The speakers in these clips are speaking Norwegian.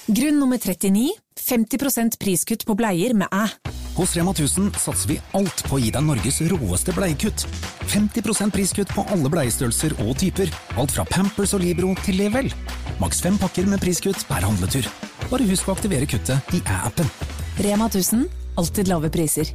Grunn nummer 39, 50% priskutt på bleier med æ. Hos Rema 1000 satser vi alt på å gi deg Norges råeste bleiekutt. 50% priskutt på alle bleiestørrelser og typer. Alt fra Pampers og Libro til Level. Maks 5 pakker med priskutt per handletur. Bare husk å aktivere kuttet i æ-appen. Rema 1000, alltid lave priser.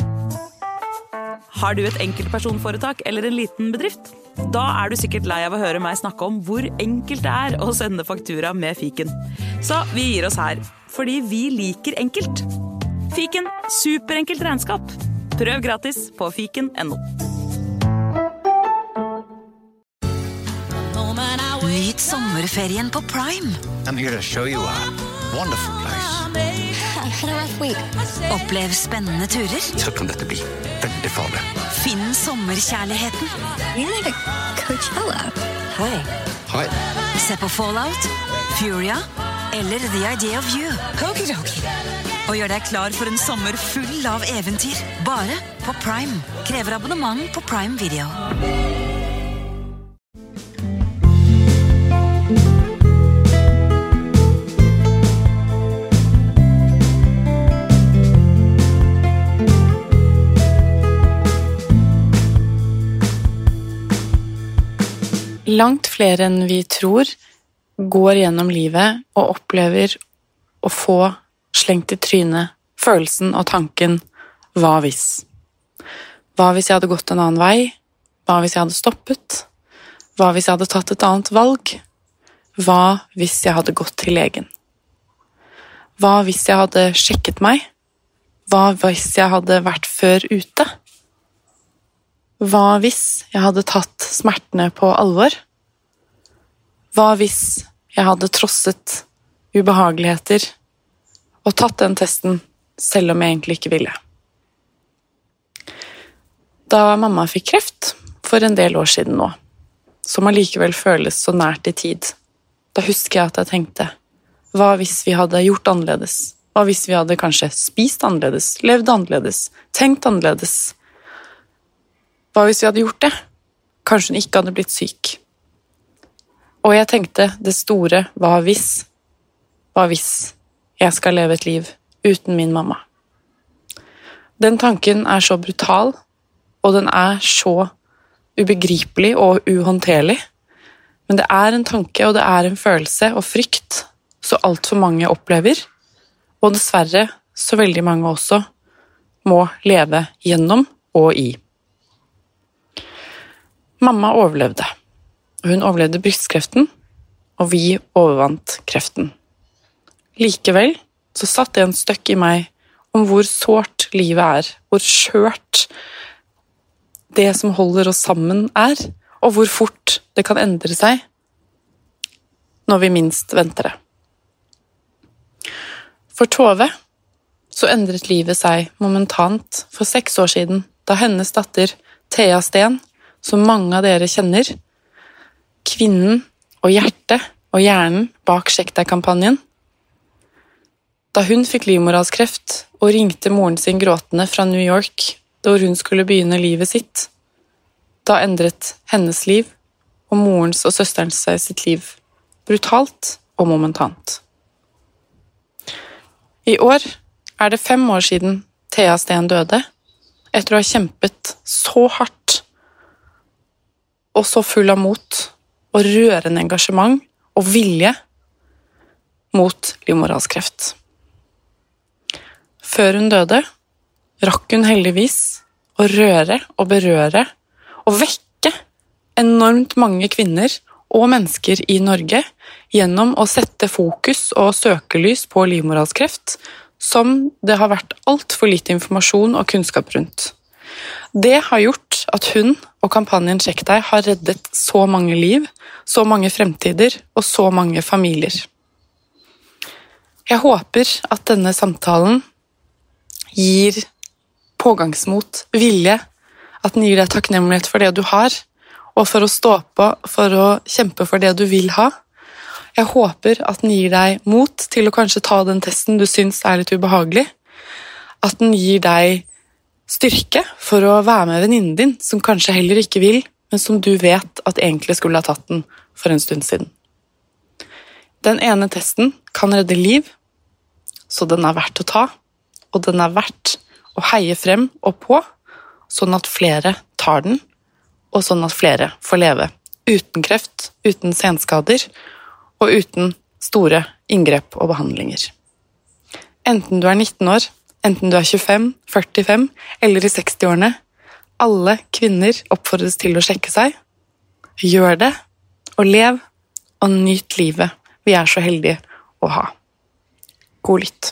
Har du et enkeltpersonforetak eller en liten bedrift? Da er du sikkert lei av å høre meg snakke om hvor enkelt det er å sende faktura med fiken. Så vi gir oss her, fordi vi liker enkelt. Fiken, superenkelt regnskap. Prøv gratis på fiken.no. Nyt sommerferien på Prime. I'm here to show you a wonderful place. Opplev spennende turer. Så kan dette bli veldig farlig. Finn sommerkjærligheten. Coachella. Hei. Hei. Se på Fallout, Furia eller The Idea of You. Og gjør deg klar for en sommer full av eventyr. Bare på Prime. Krever abonnement på Prime Video. Langt flere enn vi tror går gjennom livet og opplever å få slengt i trynet følelsen og tanken «hva hvis?» Hva hvis jeg hadde gått en annen vei? Hva hvis jeg hadde stoppet? Hva hvis jeg hadde tatt et annet valg? Hva hvis jeg hadde gått til legen? Hva hvis jeg hadde sjekket meg? Hva hvis jeg hadde vært før ute? Hva hvis jeg hadde tatt smertene på alvor? Hva hvis jeg hadde trosset ubehageligheter og tatt den testen selv om jeg egentlig ikke ville? Da mamma fikk kreft for en del år siden nå, som allikevel føles så nært i tid, da husker jeg at jeg tenkte, hva hvis vi hadde gjort annerledes? Hva hvis vi hadde kanskje spist annerledes, levd annerledes, tenkt annerledes? Hva hvis vi hadde gjort det? Kanskje hun ikke hadde blitt syk. Og jeg tenkte det store, hva hvis? Hva hvis jeg skal leve et liv uten min mamma? Den tanken er så brutal, og den er så ubegripelig og uhåndterlig. Men det er en tanke, og det er en følelse og frykt, så alt for mange opplever, og dessverre så veldig mange også må leve gjennom og i. Mamma overlevde. Hun overlevde brystkreften, og vi overvant kreften. Likevel så satt det en støkk i meg om hvor sårt livet er, hvor skjørt det som holder oss sammen er, og hvor fort det kan endre seg når vi minst venter det. For Tove så endret livet seg momentant for 6 år siden, da hennes datter Thea Sten, som mange av dere kjenner, kvinnen og hjertet og hjernen bak Sjekk deg-kampanjen. Da hun fikk livmorhalskreft og ringte moren sin gråtende fra New York, da hun skulle begynne livet sitt, da endret hennes liv og morens og søsterens seg sitt liv, brutalt og momentant. I år er det 5 år siden Thea Sten døde, etter å ha kjempet så hardt og så full av mot og rørende engasjement og vilje mot livmorhalskreft. Før hun døde, rakk hun heldigvis å røre og berøre og vekke enormt mange kvinner og mennesker i Norge gjennom å sette fokus og søkelys på livmorhalskreft, som det har vært alt for lite informasjon og kunnskap rundt. Det har gjort at hun og kampanjen Sjekk deg har reddet så mange liv, så mange fremtider og så mange familier. Jeg håper at denne samtalen gir pågangsmot, vilje, at den gir deg takknemlighet for det du har, og for å stå på, for å kjempe for det du vil ha. Jeg håper at den gir deg mot til å kanskje ta den testen du syns er litt ubehagelig, at den gir deg styrke for å være med venninnen din, som kanskje heller ikke vil, men som du vet at egentlig skulle ha tatt den for en stund siden. Den ene testen kan redde liv, så den er verdt å ta, og den er verdt å heie frem og på, sånn at flere tar den, og sånn at flere får leve uten kreft, uten senskader og uten store inngrep og behandlinger. Enten du er 19 år, enten du er 25, 45 eller i 60-årene, alle kvinner oppfordres til å sjekke seg. Gjør det, og lev, og nyt livet vi er så heldige å ha. God lytt.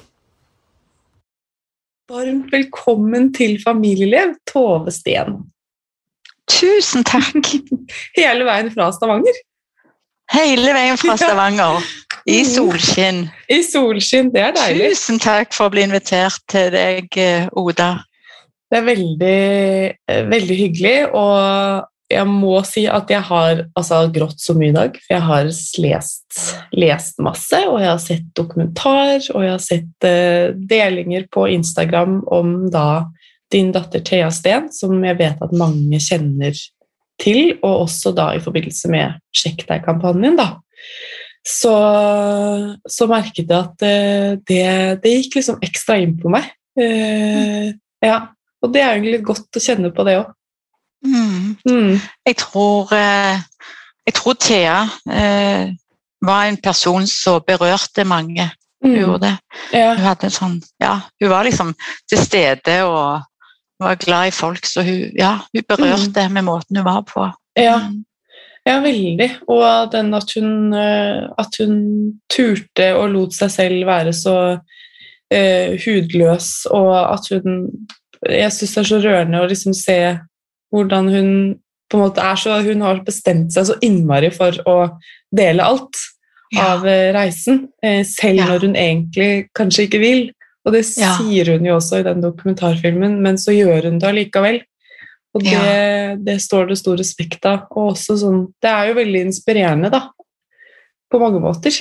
Varmt velkommen til Familieliv, Tove Steen. Tusen takk. Hele veien fra Stavanger. Hele veien fra Stavanger. I solskinn. I solskinn, det er deilig. Tusen takk for å bli invitert til deg, Oda. Det er veldig, veldig hyggelig, og jeg må si at jeg har grått så mye i dag, for jeg har lest masse, og jeg har sett dokumentar, og jeg har sett delinger på Instagram om da din datter Thea Steen, som jeg vet at mange kjenner til, og også da i forbindelse med Sjekk deg-kampanjen da. Så merket jeg at det gikk liksom ekstra inn på meg. Ja, og det er egentlig litt godt å kjenne på det også. Jeg tror Thea var en person som berørte mange. Hun gjorde det. Ja. Hun hadde sånn, hun var liksom til stede og var glad i folk, så hun berørte med måten hun var på. Ja, veldig. Og at hun turte og lot seg selv være så hudløs, og at jeg synes det er så rørende å liksom se hvordan hun på en måte hun har bestemt seg så innmari for å dele alt av reisen, selv når hun egentlig kanskje ikke vil. Og det sier hun jo også i den dokumentarfilmen, men så gjør hun det allikevel. Og det står det stor respekt av. Og også sånn, det er jo veldig inspirerende da, på mange måter.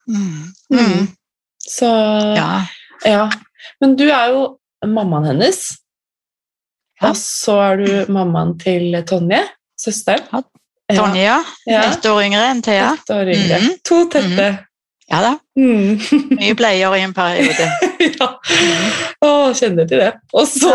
Så, men du er jo mammaen hennes. Og så er du mammaen til Tonje, søsteren. Tonje, et år yngre enn Thea. Et år yngre. 2 tette. Ja da. Mye bleier i en periode. Kjenner til det. Og så...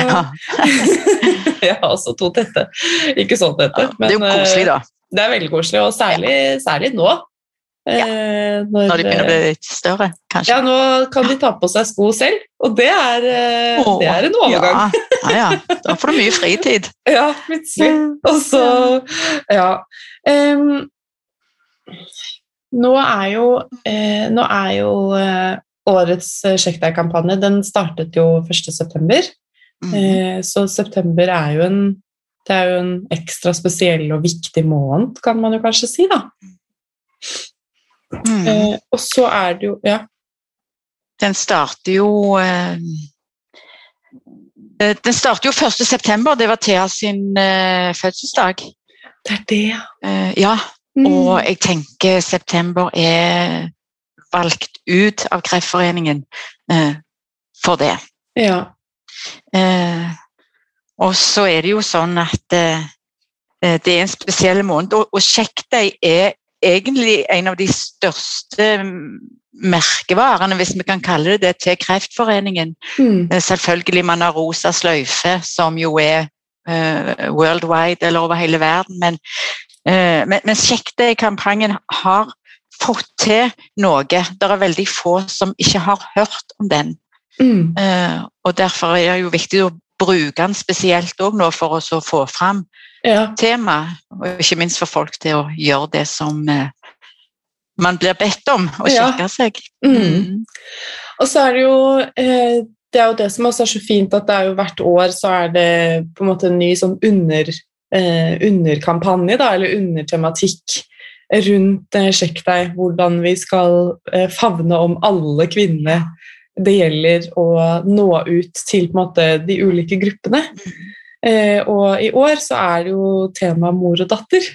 også 2 tette. Ikke sånn tette. Det er jo koselig da. Det er veldig koselig, og særlig nå. Når de begynner å bli litt større, kanskje. Ja, nå kan de ta på seg sko selv, og det er en overgang. Da får du mye fritid. Ja, plutselig. Og så, nå er jo årets Sjekk deg-kampanje, den startet jo 1. september, så september er jo en ekstra spesiell og viktig måned, kan man jo kanskje si da. Og så er det jo, Den starter jo 1. september, det var Thea sin fødselsdag. Det er det, og jeg tenker september er valgt ut av Kreftforeningen for det. Og så er det jo sånn at det er en spesiell måned, og Sjekk deg er egentlig en av de største merkevarene, hvis vi kan kalle det til Kreftforeningen. Selvfølgelig man har rosa sløyfe, som jo er worldwide, eller over hele verden, men Sjekk deg-kampanjen har fått til noe. Det er veldig få som ikke har hørt om den. Og derfor er det jo viktig å bruke den spesielt også nå for å få fram tema, og ikke minst for folk til å gjøre det som man blir bedt om å sjekke seg. Og så er det jo det som også er så fint, at det er jo hvert år så er det på en måte en ny sånn underkampanje da, eller undertematikk rundt Sjekk deg, hvordan vi skal favne om alle kvinner det gjelder å nå ut til på en måte de ulike gruppene. Og i år så er det jo tema mor og datter.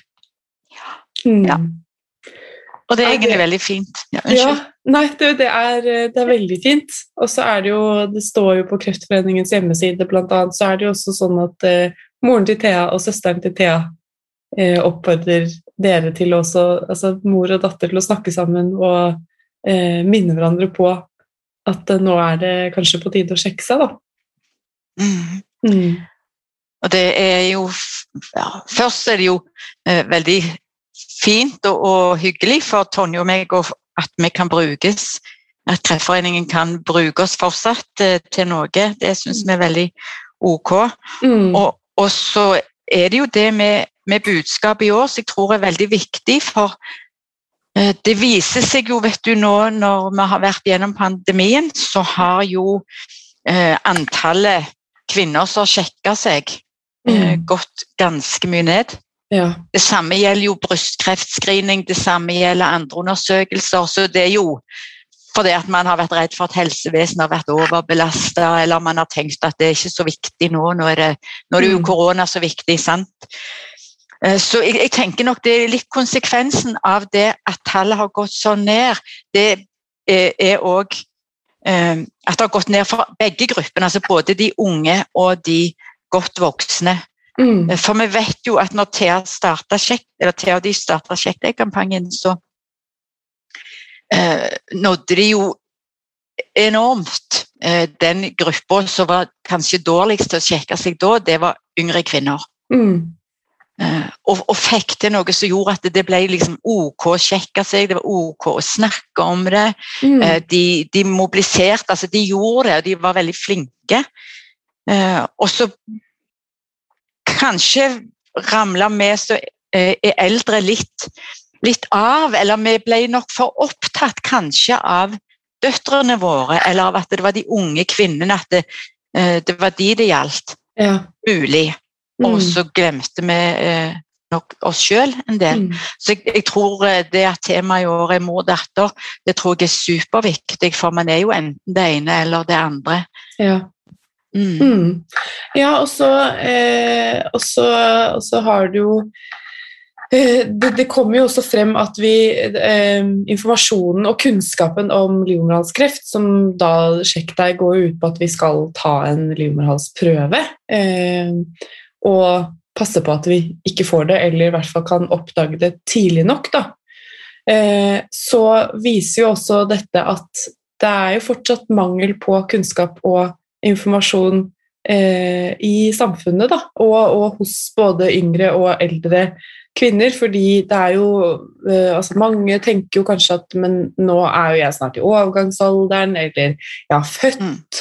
Og det er egentlig veldig fint. Det er veldig fint. Og så er det jo, det står jo på Kreftforeningens hjemmeside blant annet, så er det jo også sånn at moren til Thea og søsteren til Thea oppfordrer dere til også, altså mor og datter til å snakke sammen og minne hverandre på at nå det kanskje på tide å sjekke seg da. Og det jo, først det jo veldig fint og hyggelig for Tonje og meg at vi kan brukes, at Kreftforeningen kan bruke oss fortsatt til noe, det synes vi veldig ok. Og så det jo det med budskap i år, som jeg tror veldig viktig, for det viser seg jo, vet du, nå når vi har vært gjennom pandemien, så har jo antallet kvinner som har sjekket seg gått ganske mye ned. Ja. Det samme gjelder jo brystkreftscreening, det samme gjelder andre undersøkelser, så det jo fordi at man har vært redd for at helsevesenet har vært overbelastet, eller man har tenkt at det ikke så viktig nå det jo korona så viktig, sant? Så jeg tenker nok det litt konsekvensen av det at tallet har gått så ned, det også at det har gått ned for begge gruppene, altså både de unge og de godt voksne. For vi vet jo at når Thea og de startet Sjekk-deg-kampanjen, så nådde de jo enormt den gruppen som var kanskje dårligst til å sjekke seg da, det var yngre kvinner. Og fikk til noe som gjorde at det ble liksom ok å sjekke seg, det var ok å snakke om det, de mobiliserte, altså de gjorde det, og de var veldig flinke, og så kanskje ramlet vi så eldre litt av, eller vi ble nok for opptatt kanskje av døtrene våre, eller av at det var de unge kvinnene, at det var de det gjaldt, mulig. Og så glemte vi nok oss selv en del. Så jeg tror det at temaet i år mor og datter, det tror jeg superviktig, for man jo enten det ene eller det andre. Ja. Ja, og så har du jo det kommer jo også frem at informasjonen og kunnskapen om livmorhalskreft, som da Sjekk deg går ut på at vi skal ta en livmorhalsprøve, og passe på at vi ikke får det, eller i hvert fall kan oppdage det tidlig nok da. Så viser jo også dette at det jo fortsatt mangel på kunnskap og informasjon i samfunnet da, og hos både yngre og eldre kvinner, fordi det jo, altså mange tenker jo kanskje at men nå jo jeg snart i overgangsalderen, eller jeg har født,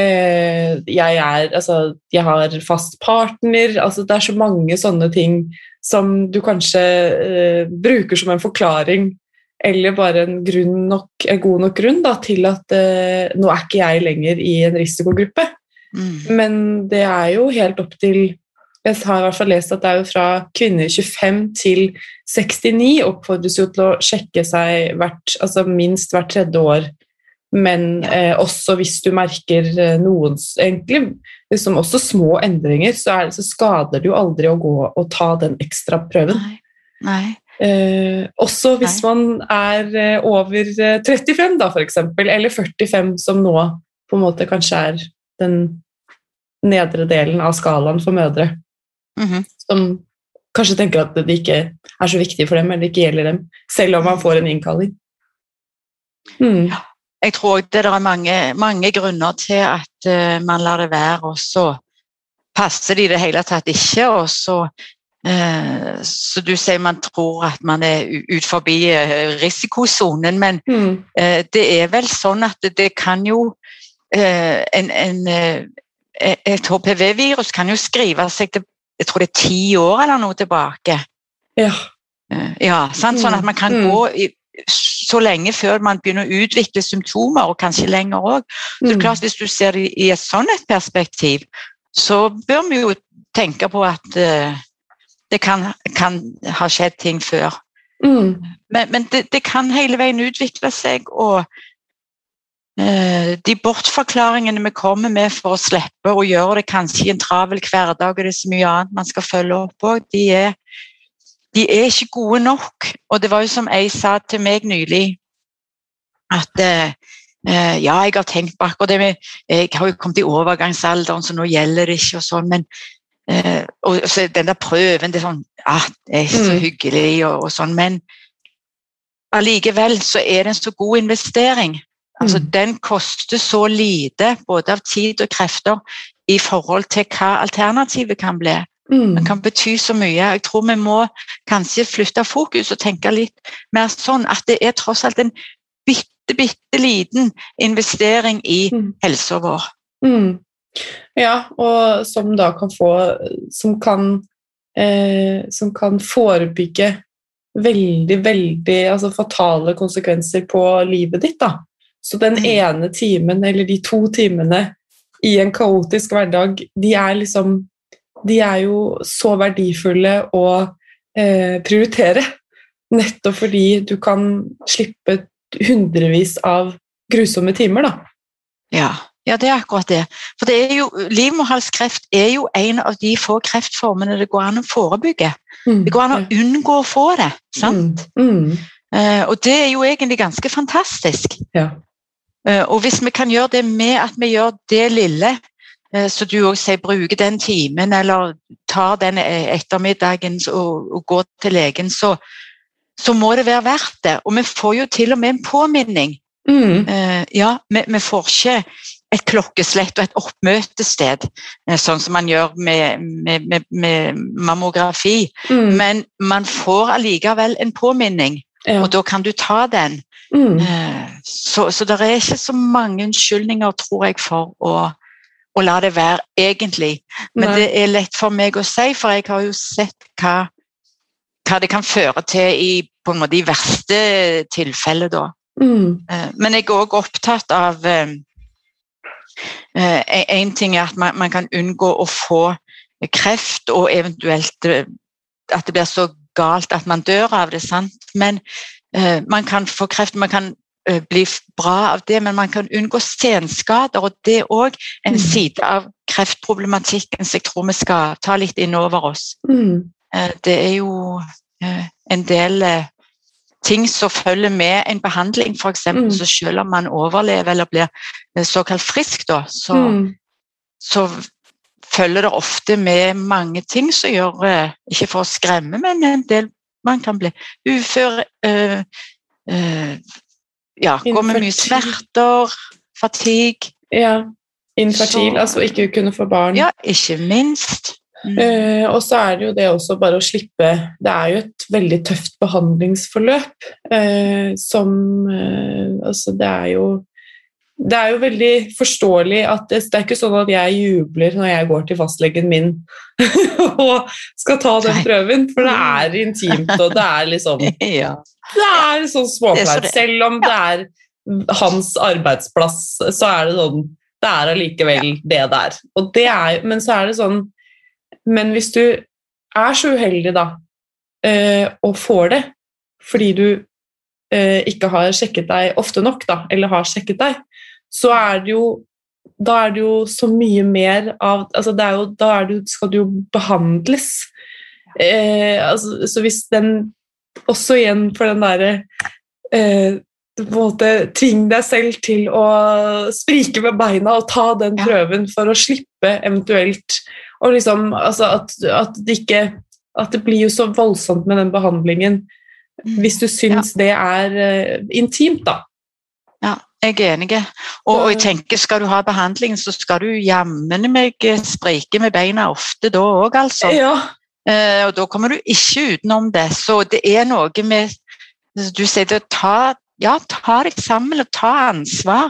jeg har fast partner, altså det så mange sånne ting som du kanskje bruker som en forklaring, eller bare en god nok grunn da, til at nå ikke jeg lenger i en risikogruppe. Men det jo helt opp til, jeg har i hvert fall lest at det jo fra kvinner 25 til 69 oppfordres jo til å sjekke seg minst hvert tredje år, men også hvis du merker noen, egentlig liksom også små endringer, så skader det jo aldri å gå og ta den ekstra prøven. Nei. Også hvis man over 35 da for eksempel, eller 45 som nå på en måte kanskje den nedre delen av skalaen for mødre, som kanskje tenker at det ikke så viktig for dem, eller ikke gjelder dem, selv om man får en innkalling. Jeg tror det mange grunner til at man lar det være, og så passer de det hele tatt ikke, og så du sier man tror at man ut forbi risikosonen, men det vel sånn at det kan jo et HPV-virus kan jo skrive seg til, jeg tror det 10 år eller noe tilbake. Ja, sant? Sånn at man kan gå så lenge før man begynner å utvikle symptomer, og kanskje lenger også. Så det klart, hvis du ser det i et sånn et perspektiv, så bør vi jo tenke på at det kan ha skjedd ting før. Men det kan hele veien utvikle seg, og de bortforklaringene vi kommer med for å slippe å gjøre det kanskje i en travel hverdag, og det så mye annet man skal følge opp på, de ikke gode nok. Og det var jo som jeg sa til meg nylig, at ja, jeg har tenkt på akkurat det med, jeg har jo kommet i overgangsalderen, så nå gjelder det ikke og sånn, men og så den der prøven, det sånn, det så hyggelig og sånn, men allikevel så det en så god investering. Altså, den koster så lite, både av tid og krefter, i forhold til hva alternativet kan bli. Den kan bety så mye. Jeg tror vi må kanskje flytte fokus og tenke litt mer sånn, at det tross alt en bitte liten investering i helsa vår. Ja, og som da kan som kan forebygge veldig altså fatale konsekvenser på livet ditt da. Så den ene timen eller de 2 timene i en kaotisk hverdag, de jo så verdifulle å prioritere, nettopp fordi du kan slippe hundrevis av grusomme timer da. Ja, det akkurat det. For det jo, livmorhalskreft jo en av de få kreftformene det går an å forebygge. Det går an å unngå å få det, sant? Og det jo egentlig ganske fantastisk. Ja. Og hvis vi kan gjøre det med at vi gjør det lille, så du også sier bruker den timen, eller tar den ettermiddagen og går til legen, så må det være verdt det. Og vi får jo til og med en påminning. Vi får ikke et klokkeslett og et oppmøtested, sånn som man gjør med mammografi, men man får allikevel en påminning, og da kan du ta den. Så det ikke så mange unnskyldninger, tror jeg, for å la det være egentlig. Men det lett for meg å si, for jeg har jo sett hva det kan føre til på en måte i verste tilfelle da. Men jeg også opptatt av en ting at man kan unngå å få kreft, og eventuelt at det blir så galt at man dør av det, sant? Men man kan få kreft, man kan bli bra av det, men man kan unngå senskader, og det også en side av kreftproblematikken som jeg tror vi skal ta litt inn over oss. Det jo en del ting som følger med en behandling, for eksempel, så selv om man overlever eller blir såkalt frisk, da, så følger det ofte med mange ting som gjør, ikke for å skremme, men en del, man kan bli ufør, gå med mye smerter, fatigue. Ja, infertil, altså ikke kunne få barn. Ja, ikke minst. Og så det jo det også bare å slippe, det jo et veldig tøft behandlingsforløp, som, altså det jo veldig forståelig at det ikke sånn at jeg jubler når jeg går til fastlegen min og skal ta den prøven, for det intimt, og det liksom det sånn småflaut, selv om det hans arbeidsplass, så det sånn, det allikevel det der, og det men så det sånn, men hvis du så uheldig da, og får det, fordi du ikke har sjekket deg ofte nok da, eller har sjekket deg, så det jo, da det jo så mye mer av, altså det jo, da skal du jo behandles. Altså, så hvis den, også igjen for den der, på en måte, tving deg selv til å sprike med beina og ta den prøven for å slippe eventuelt, og liksom, altså at det blir jo så voldsomt med den behandlingen, hvis du synes det intimt da. Ja, jeg enig. Og jeg tenker, skal du ha behandling, så skal du jammen meg sprike med beina ofte da også, altså. Og da kommer du ikke utenom det, så det noe med, du sier det, ta deg sammen og ta ansvar,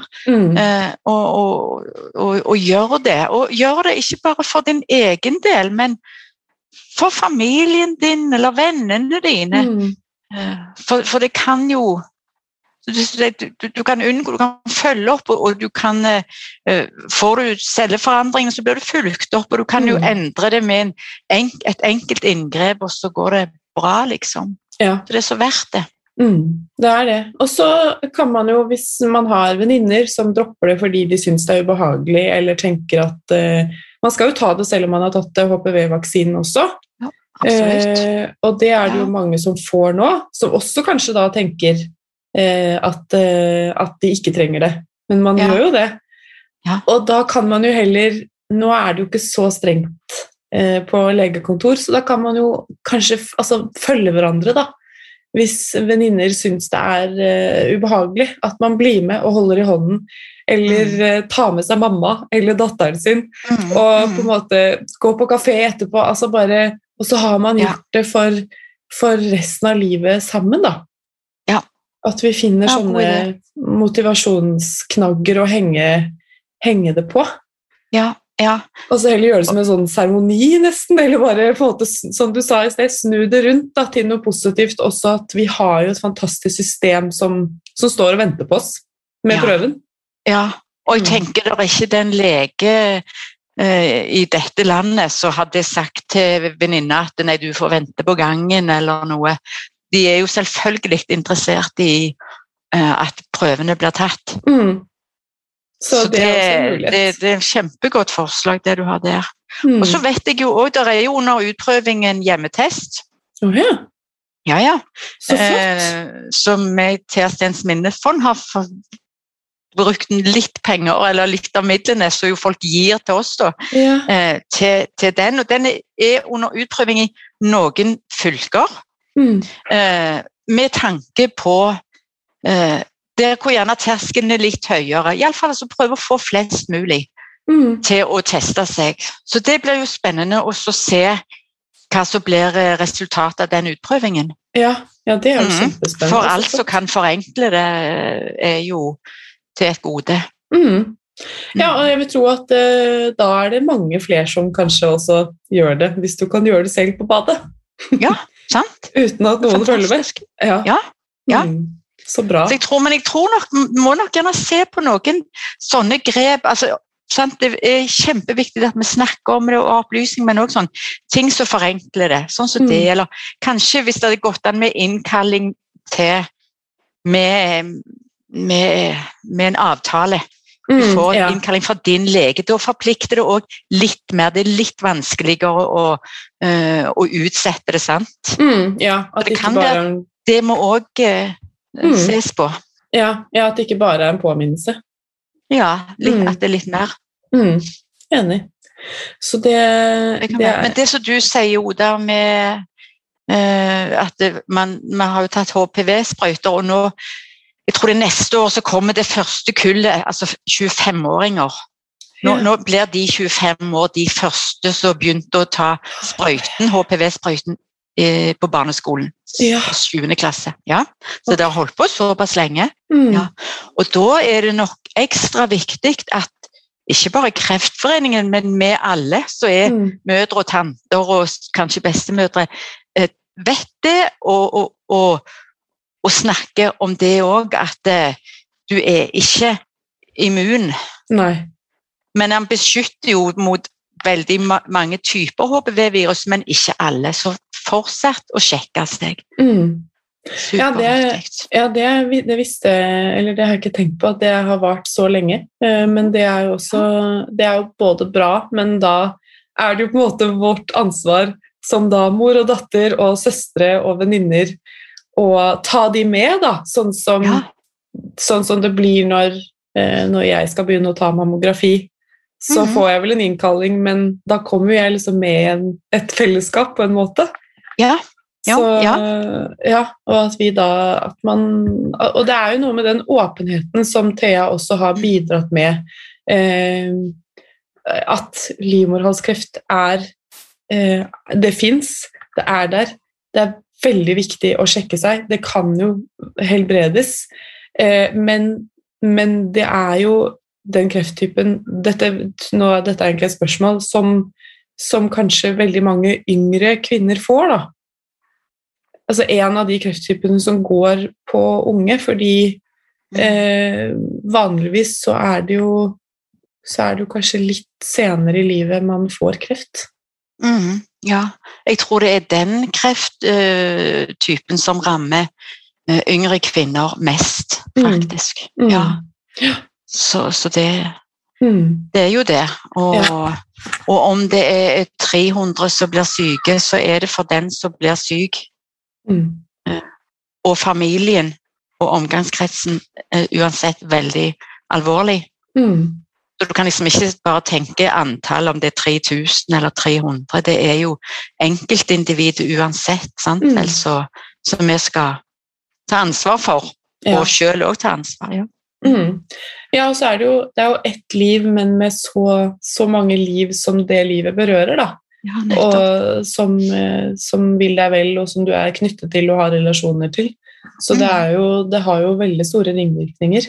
og gjør det. Og gjør det ikke bare for din egen del, men for familien din eller vennene dine. For det kan jo, du kan unngå, du kan følge opp, og du kan, får du celleforandringer, så blir du fulgt opp, og du kan jo endre det med et enkelt inngrep, og så går det bra, liksom. Så det så verdt det. Det det. Og så kan man jo, hvis man har venninner som dropper det fordi de synes det ubehagelig, eller tenker at man skal jo ta det selv om man har tatt HPV-vaksinen også. Ja, absolutt. Og det det jo mange som får nå, som også kanskje da tenker at de ikke trenger det. Men man gjør jo det. Og da kan man jo heller, nå det jo ikke så strengt på legekontor, så da kan man jo kanskje følge hverandre da, hvis venninner synes det ubehagelig, at man blir med og holder i hånden, eller tar med seg mamma eller datteren sin, og på en måte gå på kafé etterpå, og så har man gjort det for resten av livet sammen da. Ja. At vi finner sånne motivasjonsknagger å henge det på. Ja. Og så heller gjøre det som en sånn seremoni nesten, eller bare på en måte, som du sa i sted, snu det rundt da, til noe positivt, også at vi har jo et fantastisk system som står og venter på oss med prøven. Ja, og jeg tenker det ikke den lege i dette landet så hadde jeg sagt til venninna at nei, du får vente på gangen eller noe. De jo selvfølgelig interessert i at prøvene blir tatt. Så det er kjempegodt forslag det du har der. Og så vet jeg jo også, det jo under utprøving en hjemmetest. Ja. Så flott. Som jeg til Stens Minnefond har brukt litt penger, eller litt av midlene, så jo folk gir til oss da, til den. Og den under utprøving i noen fylker, med tanke på der hvor gjerne terskelen litt høyere, i alle fall så prøve å få flest mulig til å teste seg. Så det blir jo spennende å se hva som blir resultatet av den utprøvingen. Ja, det jo kjempespennende. For alt som kan forenkle det jo til et gode. Ja, og jeg vil tro at da det mange flere som kanskje også gjør det, hvis du kan gjøre det selv på badet. Ja, sant. Uten at noen følger med. Ja. Så bra. Så jeg tror nok, må nok gjerne se på noen sånne grep, sant? Det kjempeviktig at vi snakker om det og opplysning, men også sånn ting som forenkler det, sånn som det, eller kanskje hvis det hadde gått an med innkalling til med en avtale, du får en innkalling fra din lege, da forplikter det også litt mer, det litt vanskeligere å utsette det, sant? At det kan bare... Det må også ses på. Ja, at det ikke bare en påminnelse. Ja, at det litt mer. Enig. Så det Men det som du sier, Oda, med at man har jo tatt HPV-sprøyter, og nå, jeg tror det neste år så kommer det første kullet, 25-åringer. Nå blir de 25 år de første som begynte å ta sprøyten, HPV-sprøyten, på barneskolen, 7. klasse. Ja. Så det har holdt på såpass lenge. Ja. Og da det nok ekstra viktig at ikke bare Kreftforeningen, men med alle, så mødre og tanter og kanskje bestemødre, vet det og snakker om det også, at du ikke immun. Nei. Men han beskytter jo mot veldig mange typer HPV-virus, men ikke alle, så fortsatt å sjekke seg. Det visste, eller det har jeg ikke tenkt på, at det har vart så lenge, men det jo også, det jo både bra, men da det jo på en måte vårt ansvar som da mor og datter og søstre og venninner, å ta de med da, sånn som det blir når jeg skal begynne å ta mammografi. Så får jeg vel en innkalling, men da kommer jeg liksom med et fellesskap på en måte. Og at vi da, og det jo noe med den åpenheten som Thea også har bidratt med, at livmorhalskreft det finnes, det der, det veldig viktig å sjekke seg, det kan jo helbredes, men det jo den krefttypen, dette egentlig et spørsmål som kanskje veldig mange yngre kvinner får da. En av de krefttypene som går på unge, fordi vanligvis så det jo kanskje litt senere i livet man får kreft. Ja, jeg tror det den krefttypen som rammer yngre kvinner mest, faktisk. Ja. Så det jo det, og om det 300 som blir syke, så det for den som blir syk, og familien og omgangskretsen uansett veldig alvorlig. Så du kan liksom ikke bare tenke antall om det 3000 eller 300, det jo enkeltindivid uansett, sant? Altså, som vi skal ta ansvar for, og selv også ta ansvar, ja. Ja, og så det jo ett liv, men med så mange liv som det livet berører, da. Ja, og som vil deg vel, og som du knyttet til og har relasjoner til. Så det har jo veldig store ringvirkninger.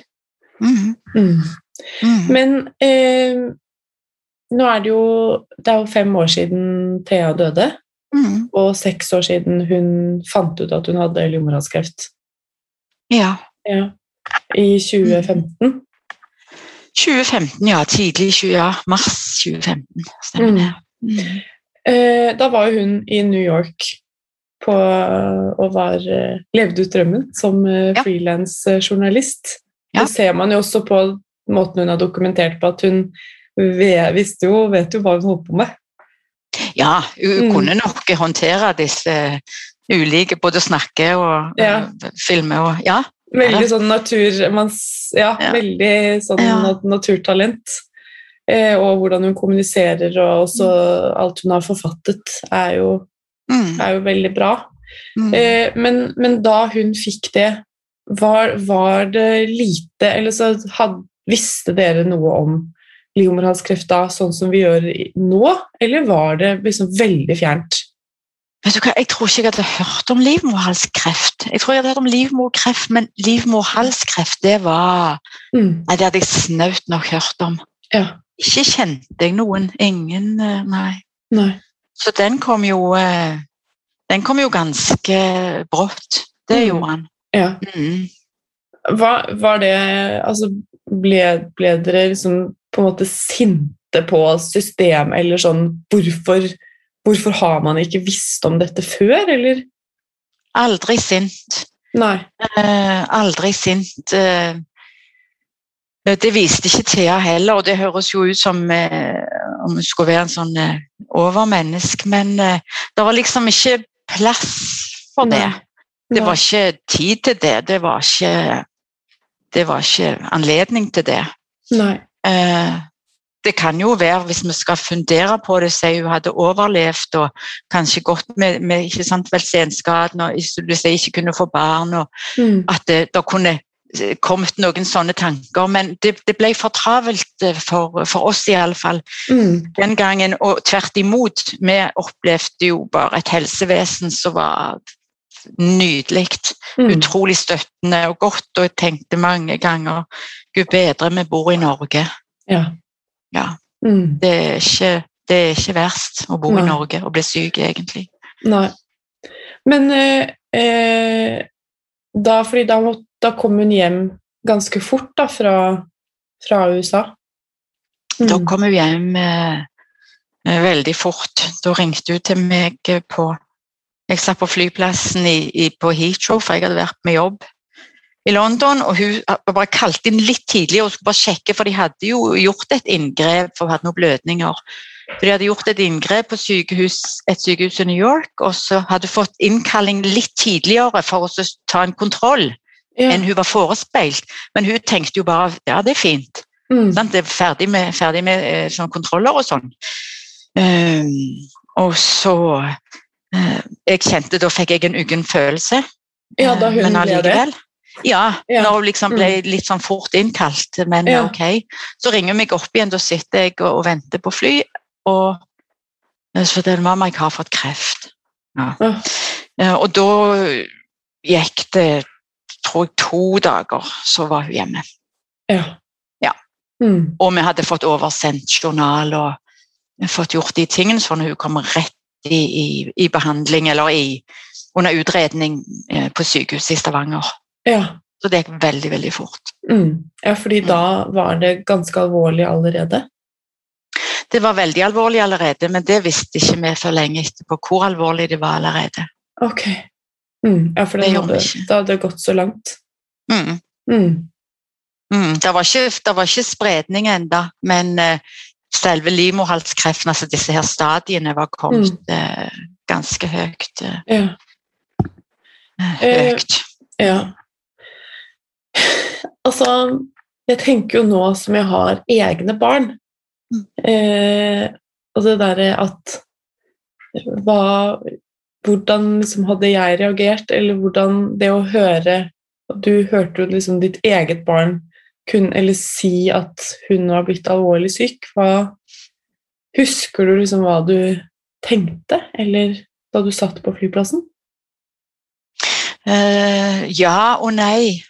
Men nå det jo 5 år siden Thea døde, og 6 år siden hun fant ut at hun hadde livmorhalskreft. Ja. I 2015. 2015, ja. Tidlig mars 2015. Stemmer det. Da var jo hun i New York og levde ut drømmen som freelance-journalist. Det ser man jo også på måten hun har dokumentert på, at hun vet jo hva hun holdt på med. Ja, hun kunne nok håndtere disse ulike, både snakke og filme og, veldig sånn veldig sånn naturtalent. Og hvordan hun kommuniserer, og også alt hun har forfattet, jo veldig bra. Men da hun fikk det, var det lite, eller så visste dere noe om livmorhalskreft da, sånn som vi gjør nå, eller var det liksom veldig fjernt? Vet du hva, jeg tror ikke jeg hadde hørt om livmorhalskreft. Jeg tror jeg hadde hørt om livmorkreft, men livmorhalskreft, det hadde jeg snaut nok hørt om. Ikke kjente jeg noen, ingen, nei. Så den kom jo ganske brått, det gjorde han. Var det, altså, ble dere liksom på en måte sinte på system, eller sånn, hvorfor har man ikke visst om dette før, eller? Aldri sint. Nei. Aldri sint. Det viste ikke Thea heller, og det høres jo ut som om hun skulle være en sånn overmenneske, men det var liksom ikke plass for det. Det var ikke tid til det, det var ikke anledning til det. Nei. Det kan jo være, hvis vi skal fundere på det, så hun hadde overlevd og kanskje gått med ikke sant, vel senskaden, og ikke kunne få barn, og at det kunne kommet noen sånne tanker, men det ble for travelt for oss i alle fall den gangen, og tvert imot, vi opplevde jo bare et helsevesen som var nydelig, utrolig støttende og godt, og jeg tenkte mange ganger, Gud bedre, vi bor i Norge. Det ikke verst å bo i Norge og bli syk egentlig. Nei. Men fordi da kom hun hjem ganske fort da, fra USA. Da kom hun hjem veldig fort. Da ringte hun til meg jeg satt på flyplassen på Heathrow, for jeg hadde vært med jobb i London, og hun bare kalte inn litt tidlig og skulle bare sjekke, for de hadde jo gjort et inngrep, for hun hadde noen blødninger. Så de hadde gjort et inngrep på et sykehus i New York, og så hadde fått innkalling litt tidligere for å ta en kontroll enn hun var forespeilt. Men hun tenkte jo bare, ja, det fint. Det ferdig med sånne kontroller og sånn. Og så jeg kjente, da fikk jeg en uggen følelse. Ja, da hun ble det. Ja, når hun liksom ble litt sånn fort innkalt, men ok. Så ringer hun meg opp igjen, da sitter jeg og venter på fly, og så det mamma, jeg har fått kreft. Og da gikk det, tror jeg, 2 dager, så var hun hjemme. Og vi hadde fått oversendt journal, og fått gjort de tingene, sånn at hun kom rett i behandling, eller under utredning på sykehuset i Stavanger. Så det gikk veldig, veldig fort. Ja, fordi da var det ganske alvorlig allerede? Det var veldig alvorlig allerede, men det visste ikke vi for lenge etterpå, hvor alvorlig det var allerede. Ok. Ja, for det hadde gått så langt. Det var ikke spredning enda, men selve livmorhalskreften, altså disse her stadiene var kommet ganske høyt. Høyt. Ja. Altså, jeg tenker jo nå som jeg har egne barn, og det der at hvordan liksom hadde jeg reagert, eller hvordan det å høre, du hørte jo liksom ditt eget barn eller si at hun var blitt alvorlig syk, husker du liksom hva du tenkte, eller da du satt på flyplassen? Ja og nei.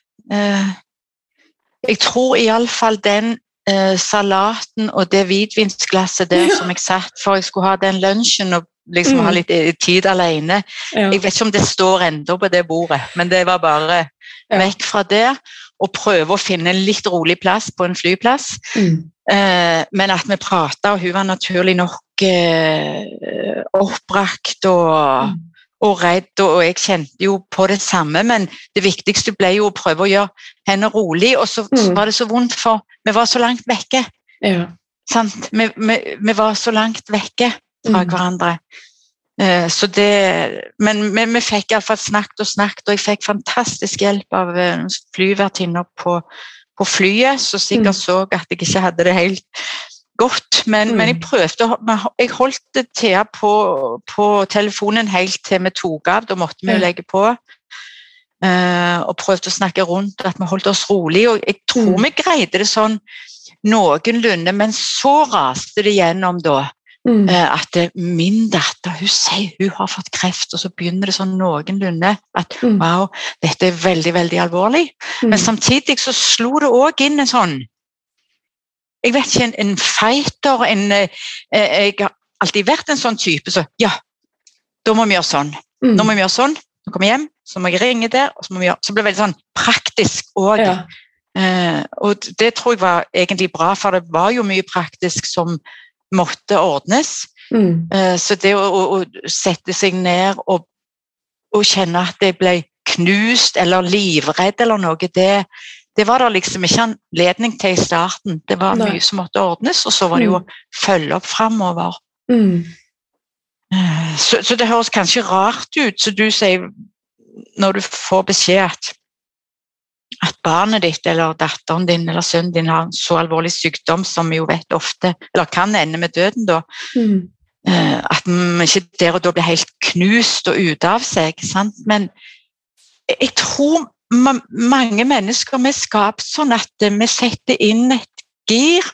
Jeg tror i alle fall den salaten og det hvitvinsglasset der som jeg satt for jeg skulle ha den lunsjen og liksom ha litt tid alene. Ja. Jeg vet ikke om det står enda på det bordet, men det var bare vekk fra det og prøve å finne en litt rolig plass på en flyplass. Men at vi pratet, og hun var naturlig nok oppbrakt og redd, og jeg kjente jo på det samme, men det viktigste ble jo å prøve å gjøre henne rolig, og så var det så vondt, for vi var så langt vekke. Ja. Sant? Vi var så langt vekke fra hverandre. Så men vi fikk i hvert fall snakket, og jeg fikk fantastisk hjelp av flyvertinner på flyet, så sikkert så at jeg ikke hadde det helt godt, men jeg prøvde, jeg holdt det til på telefonen helt til vi tok av, da måtte vi legge på, og prøvde å snakke rundt, at vi holdt oss rolig, og jeg tror vi greide det sånn noenlunde, men så raste det gjennom da, at min datter, hun sier hun har fått kreft, og så begynner det sånn noenlunde at wow, dette veldig, veldig alvorlig. Men samtidig så slo det også inn en sånn, jeg vet ikke, en fighter, jeg har alltid vært en sånn type, så ja, da må vi gjøre sånn. Nå må vi gjøre sånn, nå kommer jeg hjem, så må jeg ringe der, og så må vi gjøre, så ble det veldig sånn praktisk også. Og det tror jeg var egentlig bra, for det var jo mye praktisk som måtte ordnes, så det å sette seg ned og kjenne at det ble knust eller livredd eller noe, det var det liksom ikke anledning til i starten, det var mye som måtte ordnes, og så var det jo å følge opp fremover. Så det høres kanskje rart ut, så du sier, når du får beskjed at barnet ditt, eller datteren din, eller sønnen din har en så alvorlig sykdom, som vi jo vet ofte, eller kan ende med døden da, at man ikke der og da blir helt knust og ute av seg, sant? Men jeg tror mange mennesker vi skaper sånn at vi setter inn et gir,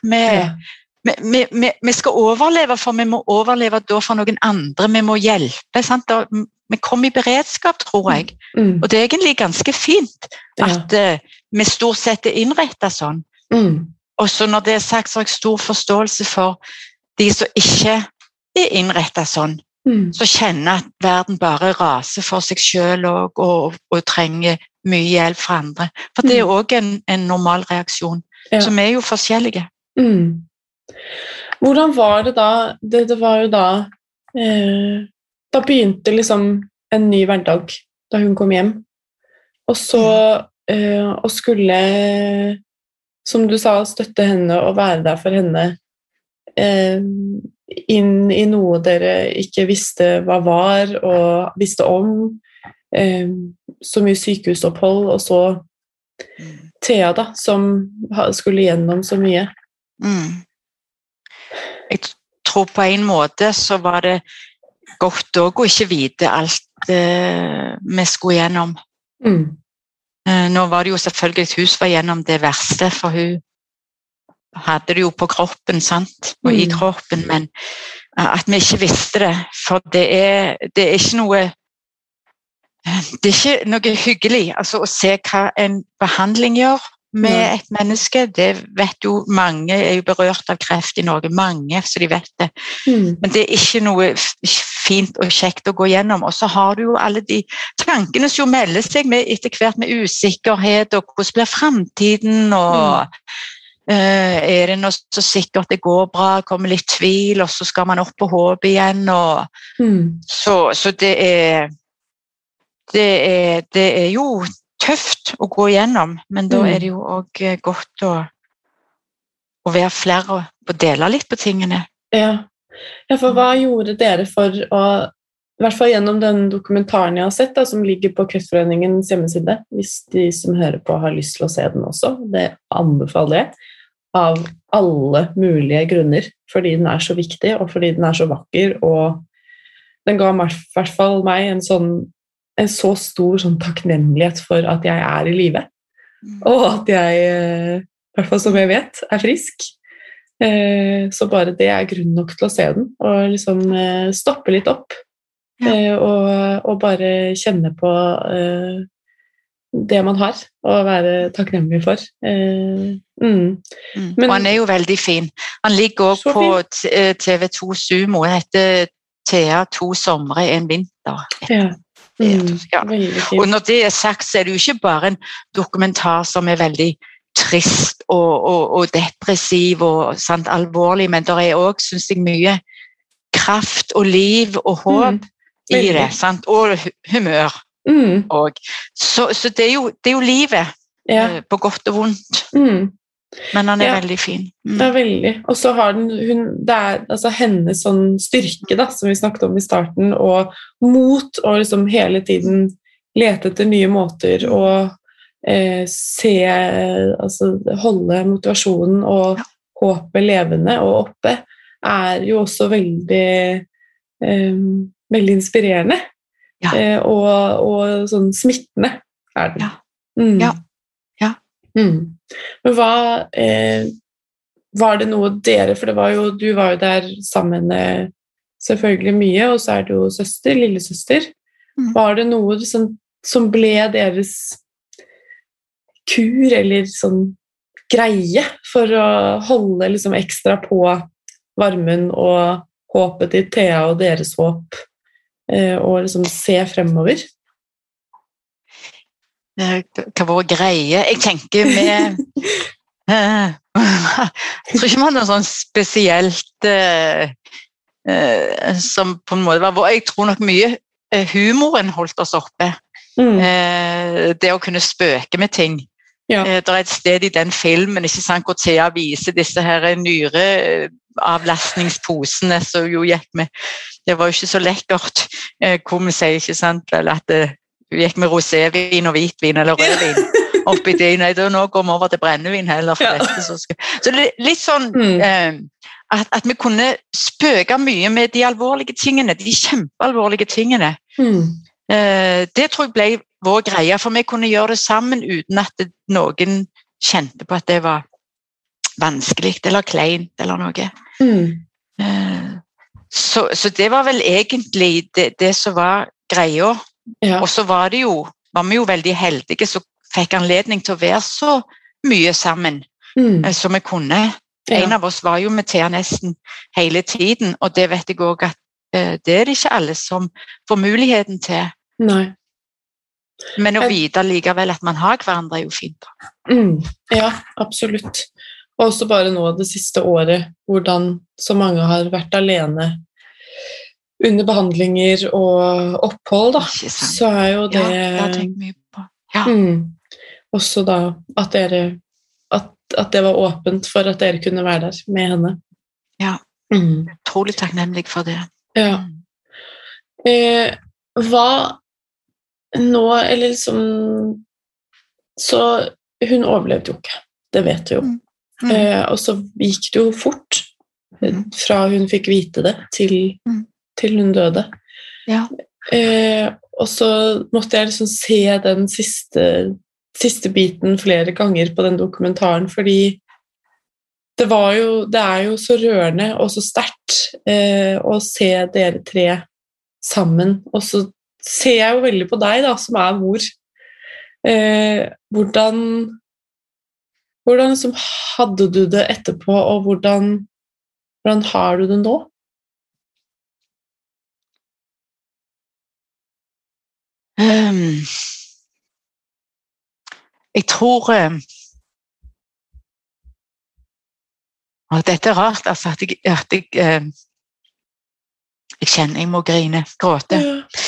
vi skal overleve, for vi må overleve da for noen andre, vi må hjelpe, sant? Vi kommer i beredskap, tror jeg, og det er egentlig ganske fint at vi stort sett er innrettet sånn. Og så når det er sagt, så har jeg stor forståelse for de som ikke er innrettet sånn, så kjenner at verden bare raser for seg selv og trenger mye hjelp fra andre. For det er også en normal reaksjon, så vi er jo forskjellige. Hvordan var det da? Det var jo da da begynte liksom en ny hverdag da hun kom hjem, og så og skulle, som du sa, støtte henne og være der for henne inn i noe dere ikke visste hva var og visste om, så mye sykehusopphold, og så Thea da, som skulle gjennom så mye. Jeg tror på en måte så var det godt å ikke vite alt vi skulle gjennom. Nå var det jo selvfølgelig at hun var gjennom det verste, for hun hadde det jo på kroppen, sant? Og i kroppen, men at vi ikke visste det, for det er ikke noe hyggelig, altså å se hva en behandling gjør med et menneske. Det vet jo mange, er jo berørt av kreft i Norge, mange, så de vet det. Men det er ikke noe fint og kjekt å gå gjennom, og så har du jo alle de tankene som melder seg med etter hvert med usikkerhet, og hvordan blir fremtiden, og er det noe så sikkert det går bra, kommer litt tvil, og så skal man opp på håp igjen, og så det er jo tøft å gå igjennom, men da er det jo også godt å være flere og dele litt på tingene. Ja, for hva gjorde dere for å I hvert fall gjennom den dokumentaren jeg har sett, da, som ligger på Kreftforeningens hjemmeside, hvis de som hører på har lyst til å se den også, det anbefaler jeg, av alle mulige grunner, fordi den så viktig, og fordi den så vakker, og den ga I hvert fall meg en så stor sånn takknemlighet for at jeg I live, og at jeg, I hvert fall som jeg vet, frisk. Så bare det grunn nok til å se den, og liksom stoppe litt opp, og bare kjenne på det man har, og være takknemlig for. Men, og han jo veldig fin. Han ligger også på TV2 Sumo, det heter Thea 2 somre, en vinter. Ja. Og når det sagt, så det jo ikke bare en dokumentar som veldig trist og depressiv og sant, alvorlig, men det også, synes jeg, mye kraft og liv og håp I det, sant? Og humør. Og, så det jo livet, på godt og vondt. Men han veldig fin. Det veldig. Og så har det altså hennes sånn styrke, da, som vi snakket om I starten, og mot å liksom hele tiden lete etter nye måter og altså holde motivasjonen og håpet levende og oppe jo også veldig veldig inspirerende og sånn smittende det. Men hva var det noe dere, for du var jo der sammen selvfølgelig mye, og så det jo søster, lillesøster. Var det noe som ble deres kur eller sånn greie for å holde liksom ekstra på varmen og håpet til Thea og deres håp og liksom se fremover? Hva var greie? Jeg tenker med jeg tror ikke man har noe sånn spesielt som på en måte var, jeg tror nok mye humoren holdt oss oppe. Det å kunne spøke med ting. Det et sted I den filmen, ikke sant, hvor Thea viser disse her nyreavlastningsposene som jo gikk med, det var jo ikke så lekkert, hvor vi sier, ikke sant, vel, at det gikk med rosévin og hvitvin eller rødvin oppi det, nei, nå går vi over til brennevin heller for dette. Så det litt sånn at vi kunne spøke mye med de alvorlige tingene, de kjempealvorlige tingene. Det tror jeg ble vår greie, for vi kunne gjøre det sammen uten at noen kjente på at det var vanskelig eller kleint eller noe. Så det var vel egentlig det som var greia. Og så var vi jo veldig heldige, så fikk anledning til å være så mye sammen som vi kunne. En av oss var jo med Thea nesten hele tiden, og det vet jeg også at det det ikke alle som får muligheten til. Nei. Men å vite likevel at man har hverandre jo fint. Ja, absolutt. Og også bare nå det siste året, hvordan så mange har vært alene under behandlinger og opphold, da. Så jo det... Ja, det har jeg tenkt mye på. Også da at det var åpent for at dere kunne være der med henne. Ja, utrolig takknemlig for det. Ja. Hva nå, eller liksom så hun overlevde jo ikke, det vet du jo. Og så gikk det jo fort fra hun fikk vite det til hun døde. Og så måtte jeg liksom se den siste biten flere ganger på den dokumentaren, fordi det jo så rørende og så sterkt å se dere tre sammen, og så ser jeg jo veldig på deg da, som mor. Hvordan liksom hadde du det etterpå, og hvordan har du det nå? Jeg tror og dette rart, altså, at jeg kjenner jeg må gråte.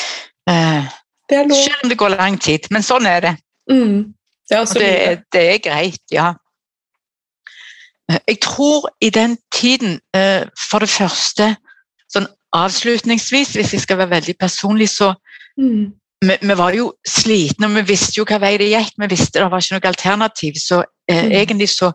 Selv om det går lang tid, men sånn det. Og det greit, ja. Jeg tror I den tiden, for det første, sånn avslutningsvis, hvis jeg skal være veldig personlig, så vi var jo slitne, og vi visste jo hva vei det gikk, vi visste det var ikke noe alternativ, så egentlig så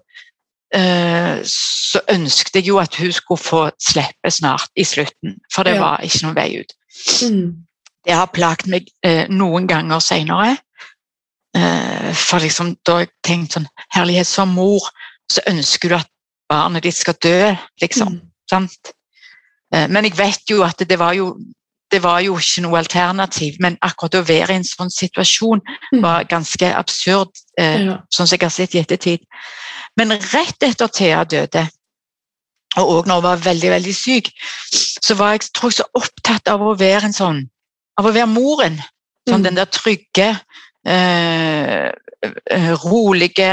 ønsket jeg jo at hun skulle få slippe snart i slutten, for det var ikke noen vei ut. Det har plaget meg noen ganger senere, for liksom, da har jeg tenkt sånn, herlighet som mor, så ønsker du at barnet ditt skal dø, liksom, sant? Men jeg vet jo at det var jo ikke noe alternativ, men akkurat å være i en sånn situasjon var ganske absurd, sånn som jeg har sett i ettertid. Men rett etter Thea døde, og også når hun var veldig, veldig syk, så var jeg, tror jeg, så opptatt av å være en sånn, av å være moren, sånn den der trygge, rolige,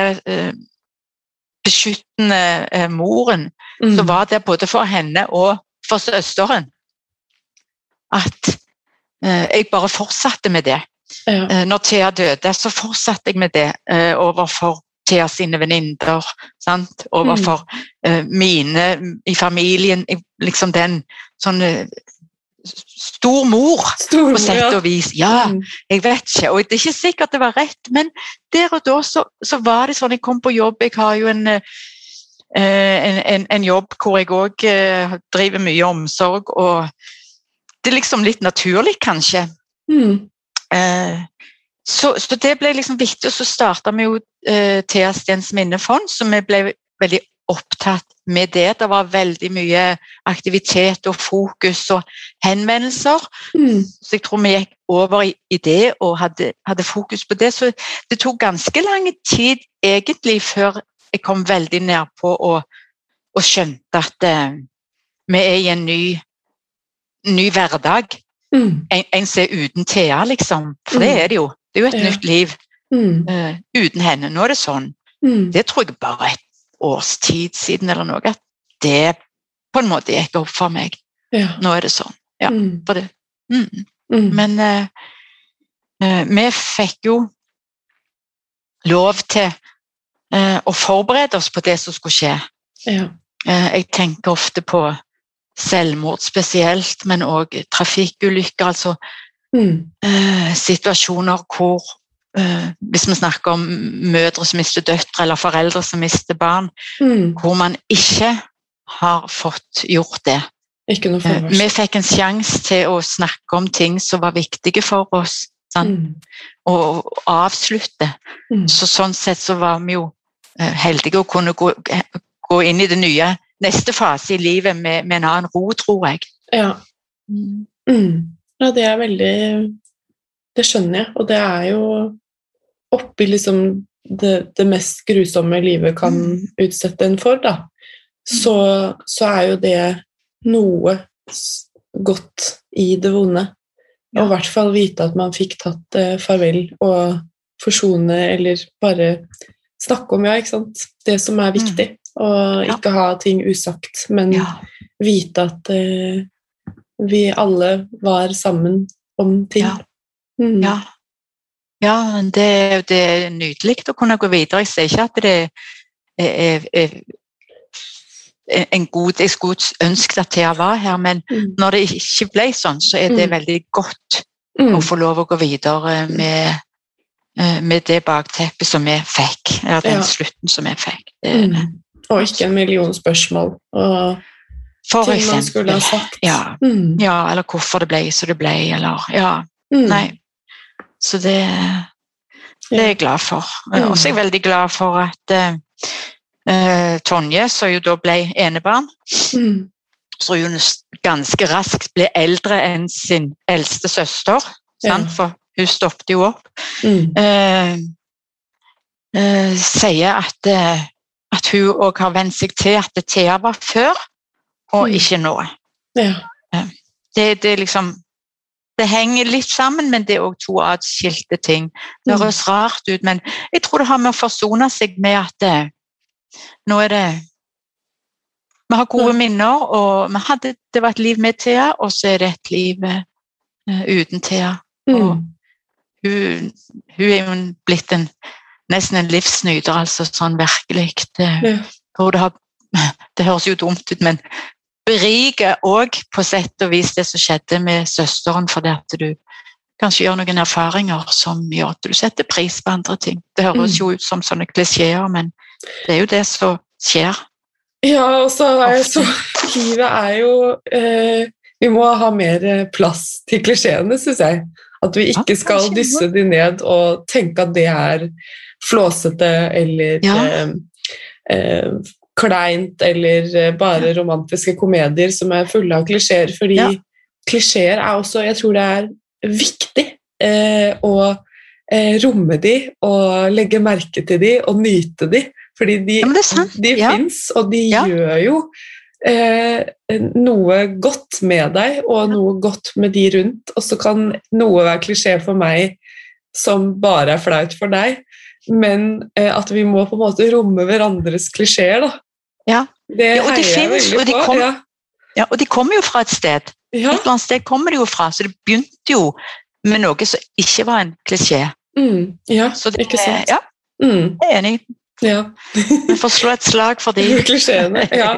beskyttende moren, så var det både for henne og for søsteren, at jeg bare fortsatte med det. Når Thea døde, så fortsatte jeg med det overfor Thea sine venninner, sant? Overfor mine i familien, liksom den sånn stor mor på sett og vis. Ja, jeg vet ikke, og det er ikke sikkert det var rett, men der og da så var det sånn, jeg kom på jobb, jeg har jo en jobb hvor jeg også driver mye omsorg, og det er liksom litt naturlig, kanskje. Så det ble liksom viktig, og så startet vi jo Thea Stens Minnefond, så vi ble veldig opptatt med det. Det var veldig mye aktivitet og fokus og henvendelser, så jeg tror vi gikk over i det og hadde fokus på det, så det tok ganske lang tid egentlig før jeg kom veldig nær på og skjønte at vi er i en ny hverdag, en som er uten Thea, liksom, for det er det jo. Det er jo et nytt liv uten henne. Nå er det sånn. Det tror jeg bare et års tid siden eller noe, at det på en måte gikk opp for meg. Nå er det sånn. Ja, for det. Men vi fikk jo lov til å forberede oss på det som skulle skje. Jeg tenker ofte på selvmord spesielt, men også trafikkulykker, altså situasjoner hvor hvis vi snakker om mødre som mister døtre eller foreldre som mister barn, hvor man ikke har fått gjort det. Ikke noe forvarsel. Vi fikk en sjanse til å snakke om ting som var viktige for oss, og avslutte. Så sånn sett så var vi jo heldige å kunne gå inn i det nye, neste fase i livet med en annen ro, tror jeg. Ja. Ja, det er veldig, det skjønner jeg, og det er jo oppi liksom det mest grusomme livet kan utsette en for, da. Så er jo det noe godt i det vonde. Og i hvert fall vite at man fikk tatt farvel og forsone, eller bare snakke om, ikke sant? Det som er viktig, og ikke ha ting usagt, men vite at vi alle var sammen om ting. Ja, men det er nydelig å kunne gå videre. Jeg ser ikke at det er en god, jeg skulle ønske at Thea var her, men når det ikke ble sånn, så er det veldig godt å få lov å gå videre med det bakteppet som vi fikk, eller den slutten som vi fikk. Og ikke en million spørsmål, og for ting man skulle ha sagt. Ja, eller hvorfor det ble så det ble, eller nei. Så det er jeg glad for. Og så er jeg veldig glad for at Tonje, som jo da ble enebarn, så jo ganske raskt ble eldre enn sin eldste søster, for hun stoppet jo opp, sier at hun også har vendt seg til at Thea var før, og ikke nå. Det er liksom, det henger litt sammen, men det er også to atskilte ting. Det høres rart ut, men jeg tror det har med å forsone seg med at nå er det, vi har gode minner, og det var et liv med Thea, og så er det et liv uten Thea. Og hun er jo blitt nesten en livsnyter, altså sånn virkelig. Det høres jo dumt ut, men beriker også på sett og vis det som skjedde med søsteren, fordi at du kanskje gjør noen erfaringer som gjør at du setter pris på andre ting. Det høres jo ut som sånne klisjeer, men det er jo det som skjer. Ja, og så så livet jo vi må ha mer plass til klisjeene, synes jeg. At vi ikke skal dysse de ned og tenke at det flåsete eller kleint eller bare romantiske komedier som fulle av klisjeer, fordi klisjeer også, jeg tror det viktig å romme de og legge merke til de og nyte de, fordi de finnes, og de gjør jo noe godt med deg og noe godt med de rundt, og så kan noe være klisjé for meg som bare flaut for deg, men at vi må på en måte romme hverandres klisjeer da. Ja, det og de finnes, og og de kommer jo fra et sted. Et eller annet sted kommer de jo fra, så det begynte jo med noe som ikke var en klisjé. Så det, ikke sant? Ja, jeg enig. Ja. Vi får slå et slag for de klisjeene. Ja.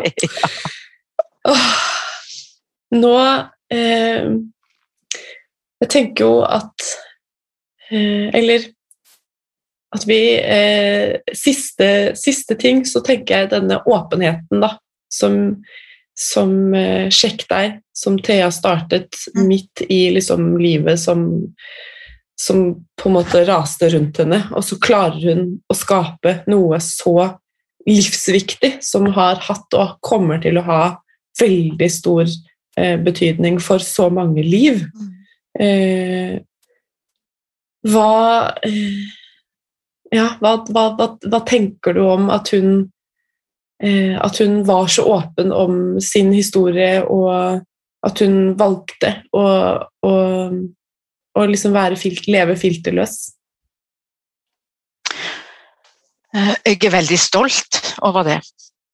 Nå jeg tenker jo at eller at vi siste ting, så tenker jeg denne åpenheten da, som Sjekk deg, som Thea startet midt i liksom livet som på en måte raste rundt henne, og så klarer hun å skape noe så livsviktig som har hatt og kommer til å ha veldig stor betydning for så mange liv. Hva tenker du om at hun var så åpen om sin historie, og at hun valgte å liksom leve filterløs? Jeg veldig stolt over det.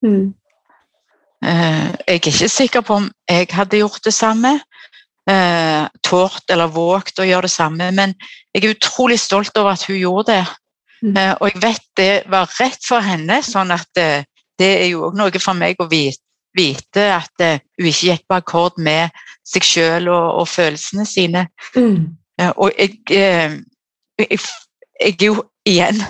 Jeg ikke sikker på om jeg hadde gjort det samme, tårt eller våget å gjøre det samme, men jeg utrolig stolt over at hun gjorde det. Og jeg vet det var rett for henne, sånn at det jo noe for meg å vite at hun ikke gikk på akkord med seg selv og følelsene sine. Og jeg jo igjen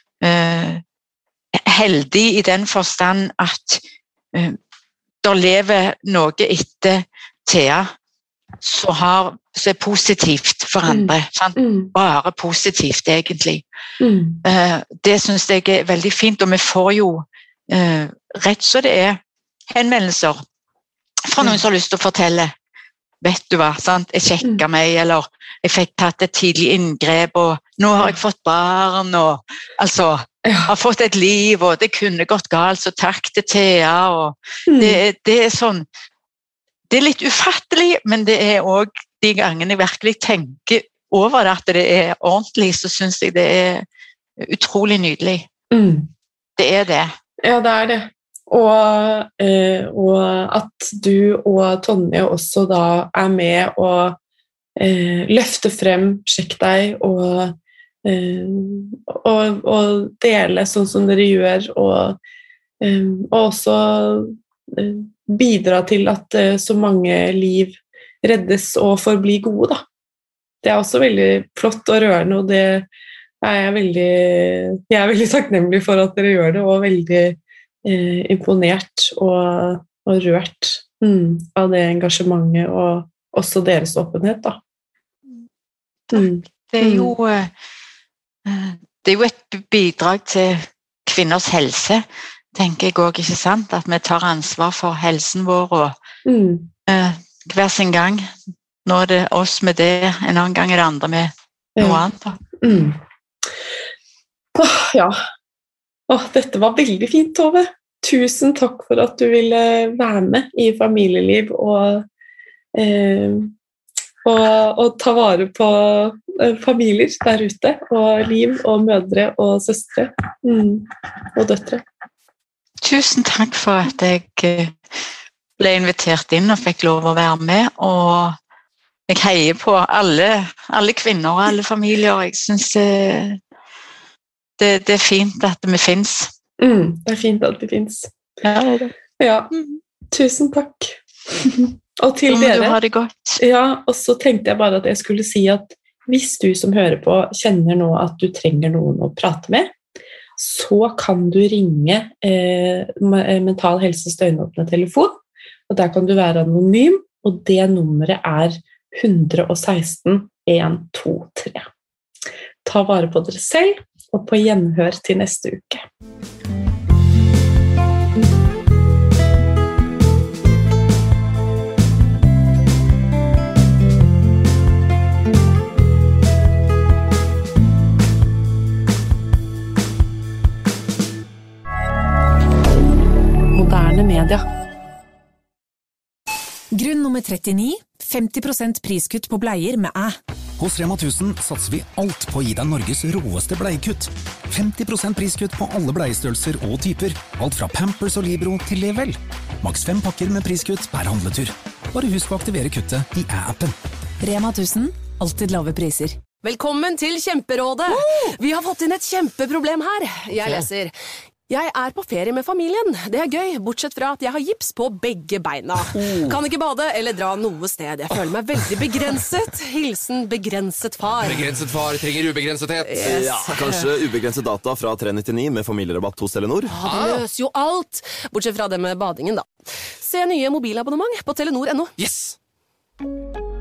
heldig i den forstand at der lever noe etter Thea som positivt for andre, bare positivt egentlig. Det synes jeg veldig fint, og vi får jo rett så det henvendelser fra noen som har lyst til å fortelle, vet du hva, sant? Jeg sjekket meg, eller jeg fikk tatt et tidlig inngrep, og nå har jeg fått barn, og altså har fått et liv, og det kunne gått galt, så takk til Thea, og det sånn, det litt ufattelig, men det også de gangene jeg virkelig tenker over det, at det ordentlig, så synes jeg det utrolig nydelig. Det det. Ja, det det. Og at du og Tonje også da med og løfte frem, sjekk deg, og dele sånn som dere gjør, og også bidra til at så mange liv reddes og forbli gode da. Det også veldig flott og rørende, og det jeg veldig takknemlig for at dere gjør det, og veldig imponert og rørt av det engasjementet og også deres åpenhet da. Det jo et bidrag til kvinners helse, tenker jeg også, ikke sant? At vi tar ansvar for helsen vår, og hver sin gang. Nå det oss med det, en annen gang det andre med noe annet. Ja. Dette var veldig fint, Tove. Tusen takk for at du ville være med i familieliv og ta vare på familier der ute, og liv og mødre og søstre og døtre. Tusen takk for at jeg ble invitert inn og fikk lov å være med, og jeg heier på alle kvinner og alle familier. Jeg synes det fint at vi finnes. Det fint at vi finnes. Ja, det. Ja, tusen takk. Og til Da må dere. du ha det godt. Ja, og så tenkte jeg bare at jeg skulle si at hvis du som hører på kjenner nå at du trenger noen å prate med, så kan du ringe Mental Helses døgnåpne telefon, og der kan du være anonym, og det nummeret 116 123. Ta vare på dere selv, og på gjenhør til neste uke. Moderne media. Grunn nummer 39, 50% priskutt på bleier med æ. Hos Rema 1000 satser vi alt på å gi deg Norges råeste bleiekutt. 50% priskutt på alle bleiestørrelser og typer. Alt fra Pampers og Libro til Level. Maks 5 pakker med priskutt per handletur. Bare husk å aktivere kuttet i æ-appen. Rema 1000, alltid lave priser. Velkommen til Kjemperådet! Vi har fått inn et kjempeproblem her. Jeg leser. Jeg er på ferie med familien. Det er gøy, bortsett fra at jeg har gips på begge beina. Kan ikke bade eller dra noe sted. Jeg føler meg veldig begrenset. Hilsen begrenset far. Begrenset far trenger ubegrensethet. Yes. Ja, kanskje ubegrenset data fra 399 med familierabatt hos Telenor. Ja, det løser jo alt. Bortsett fra det med badingen, da. Se nye mobilabonnement på telenor.no. Yes!